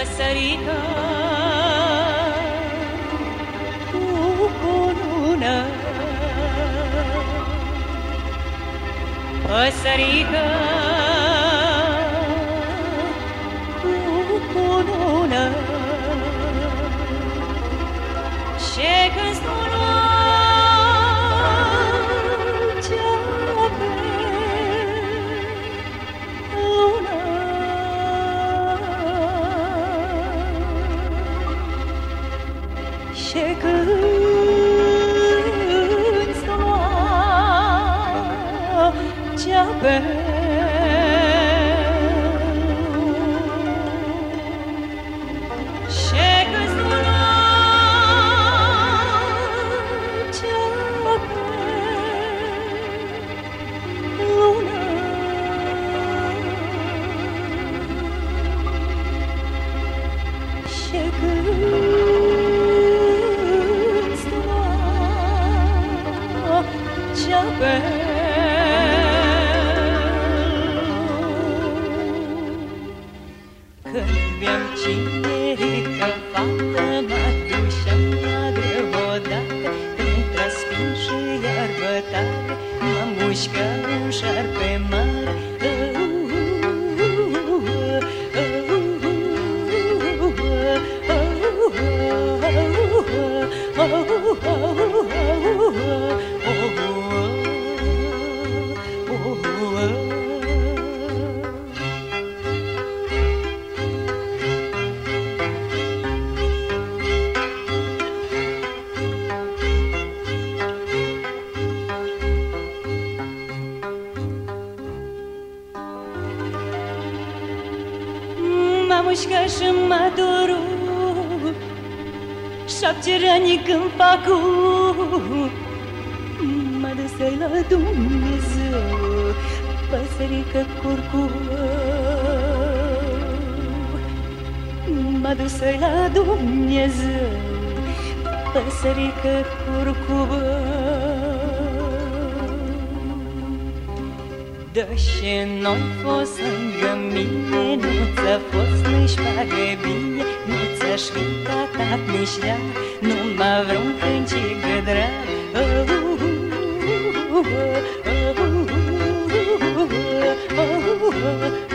Păsărică cu cunună, păsărică cu cunună, și când spună cea pe lună, și când spună cea pe când mi-am cinerică fată, mă dușeam la greu odată, între spin și iarbă tare, mă mușcă un șarpe mare. Mă mușcă și mă doru, șapte răni când fac mă dă-i la Dumnezeu, păsărică curcubă, mă dă-i la Dumnezeu, păsărică curcubă. Deși n-ai fost lângă mine, nu ți-a fost nici pare bine, nu ți-aș fi catat nici rea, numai vreun câncic de drag.